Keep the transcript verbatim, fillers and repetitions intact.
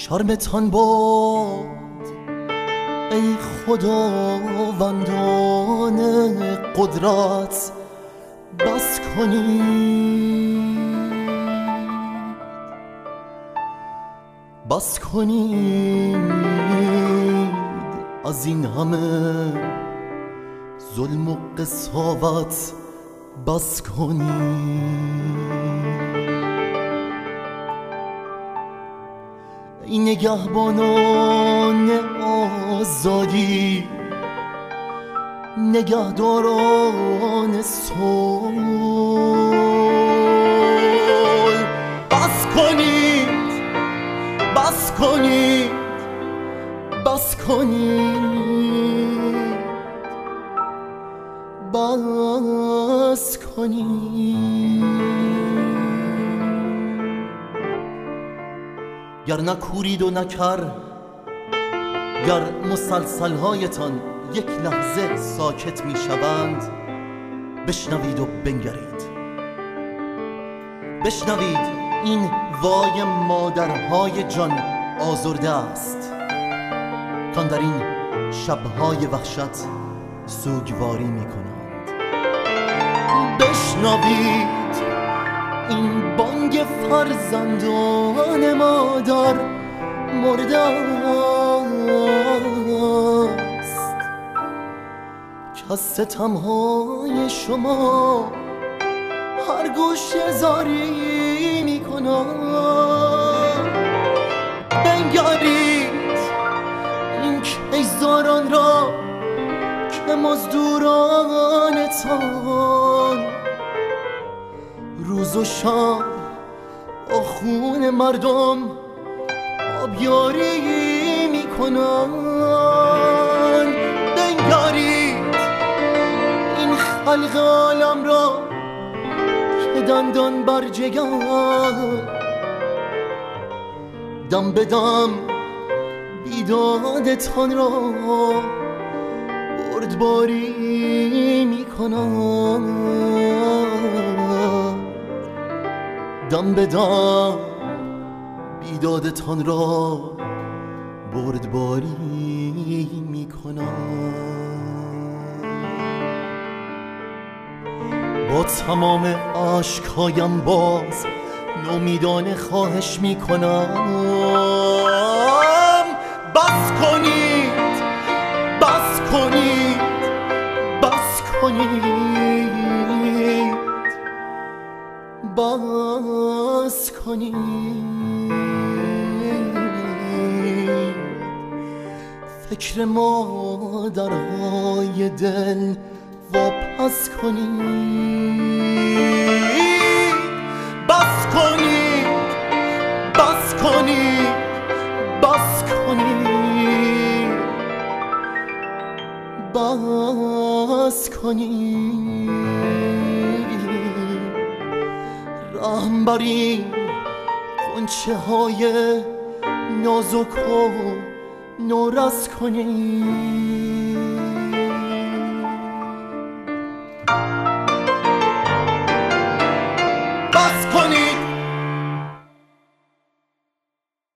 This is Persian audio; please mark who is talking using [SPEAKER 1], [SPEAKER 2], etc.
[SPEAKER 1] شرمتان باد ای خداوندان قدرت، بس کنید بس کنید از این همه ظلم و قساوت، بس کنید. این نگهبانان آزادی، نگهداران صلح، بس کنید بس کنید بس کنید بس کنید. گر نکورید و نکر، گر مسلسلهایتان یک لحظه ساکت می شوند، بشنوید و بنگرید. بشنوید این وای مادرهای جان آزرده است کان در این شبهای وحشت سوگواری می کنند. بشنوید این بانگ فرزندان مادر مرده است که از ستمهای شما هر گوشه زاری می کنند. بنگرید این کیزاران را که مزدورانتان روز و شب با خون مردم آبیاری می کنند. بنگرید این خلق عالم را که دندان بر جگر دم به دم بیدادتان را بردباری می کنند. دم به دم بیدادتان را بردباری می کنند. با تمام عشقهایم باز نومیدانه خواهش می کنم، بس کنید بس کنید بس کنید بس کنید. فکر مادرهای دل واپس کنید. بس کنید بس کنید بس کنید بس کنید. رحم بر این غنچه های نازک و نورس کنید.